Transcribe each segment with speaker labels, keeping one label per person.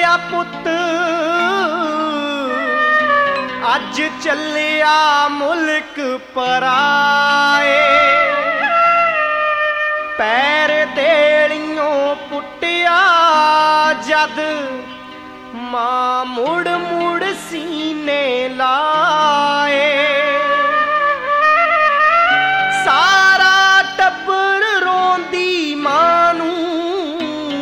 Speaker 1: ਆ ਪੁੱਤ ਅੱਜ ਚੱਲਿਆ ਮੁਲਕ ਪਰਾਏ, ਪੈਰ ਦੇਲੀਓਂ ਪੁੱਟਿਆ ਜਦ ਮਾਂ ਮੁੜ ਮੁੜ ਸੀਨੇ ਲਾਏ। ਸਾਰਾ ਟੱਬਰ ਰੋਂਦੀ ਮਾਂ ਨੂੰ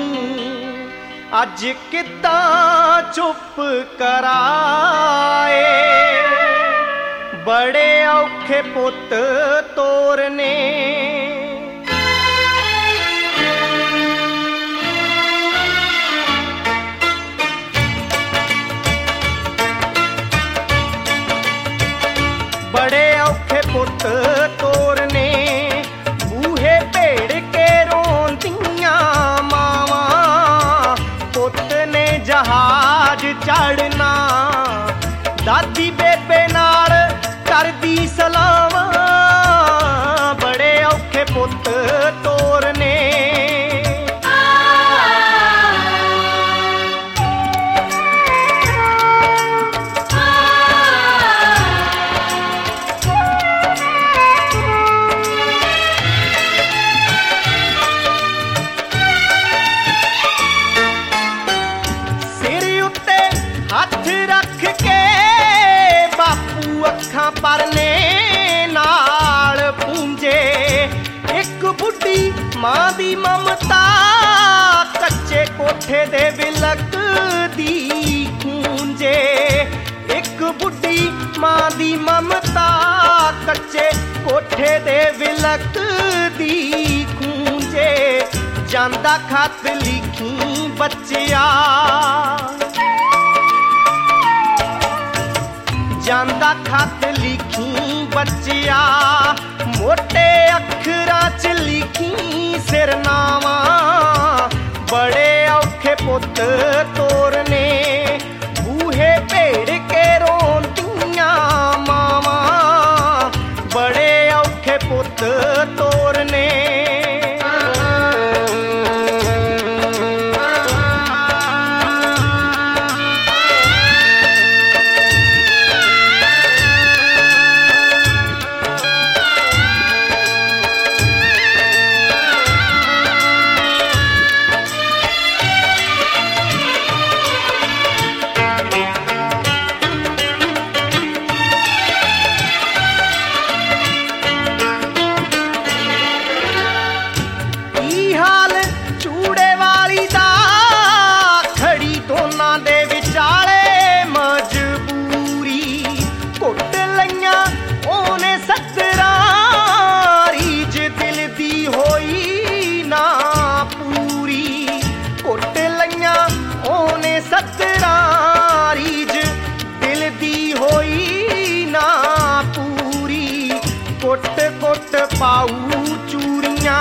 Speaker 1: ਅੱਜ ਕਿੱਦਾਂ ਚੁੱਪ ਕਰਾਏ। ਬੜੇ ਔਖੇ ਪੁੱਤ ਤੋਰਨੇ, बड़े औखे पुत तोरने, बूहे भेड़ के रोंदियां मावां। पुत ने जहाज चढ़ना, दादी बेबे नाल करदी सलावां। बड़े औखे पुत तोरने, हथ रख के बापू अखां परने नाल पूंजे। एक बुढ़ी मां दी ममता कच्चे कोठे दे विलक दी गूंजे। एक बुढ़ी मां दी ममता कच्चे कोठे दे विलक दी गूंजे। जांदा खत लिखी बच्चिया, जांदा खत लिखी बच्चिया। मोटे अखरां च लिखी सिरनावां। बड़े औखे पुत तोरने, बूहे भेड़ के रोंदियां मावां। बड़े औखे पुत तोरने, कुट कुट पाऊ चूड़ियां।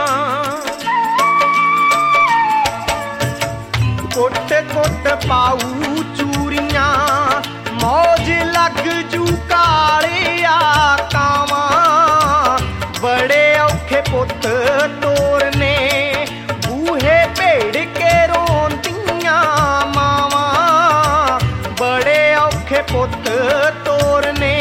Speaker 1: कुट कुट पाऊ चूड़ियां, मौज लग जू कालिया कावां। बड़े औखे पुत तोरने, बूहे भेड़ के रोंदियां मावां। बड़े औखे पुत तोरने,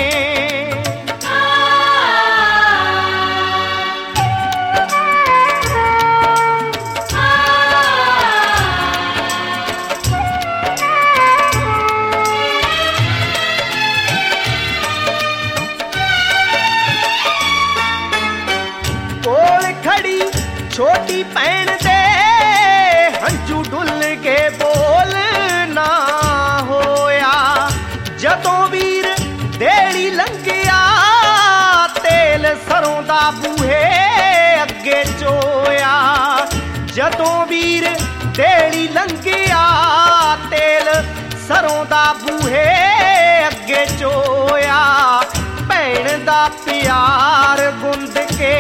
Speaker 1: छोटी भैन दे हंजू डुल के बोल ना होया। जदों वीर देड़ी लंघिया, तेल सरों दा बूहे अगे चोया। जदों वीर देड़ी लंघिया, तेल सरों दा बूहे अगे चोया। भैन दा प्यार गुंद के,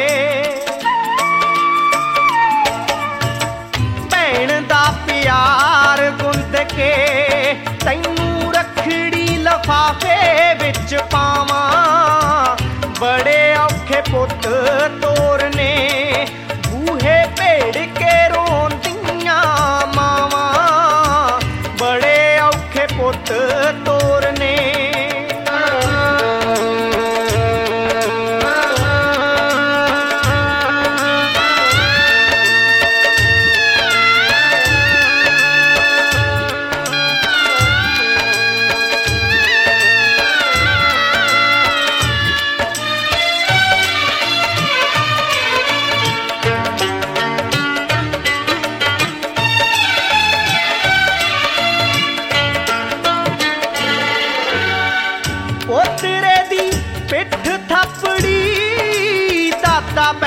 Speaker 1: प्यार गुंद के तैनू रखड़ी लफाफे विच पावां। बड़े औखे पुत तोरने, बूहे भेड़ के रोंदियां मावां।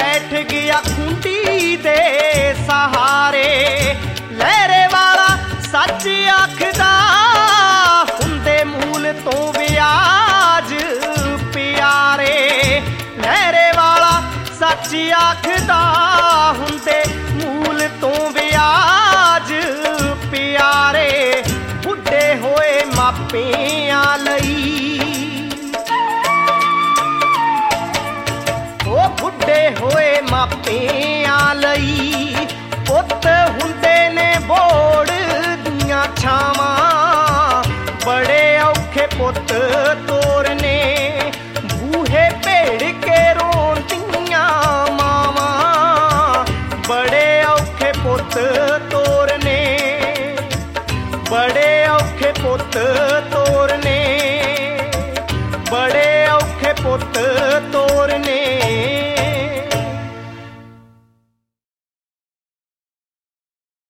Speaker 1: बैठ गया खूंटी दे सहारे। लहरे वाला सच आखदा हुंदे मूल तो ब्याज प्यारे। लहरे वाला सच आखदा हुंदे मूल तो ब्याज प्यारे। बुढ़े होए मापियां लई, ओ बुढ़े होए मापियां लई पुੱਤ हुंदे ने बोड़ दियां छावां। बड़े औखे पुੱਤ तोरने बूहे भेड़ के रोंदियां मावां। बड़े औखे पुੱਤ तोरने, बड़े औखे पुੱਤ तोरने, बड़े औखे पुੱਤ तोरने।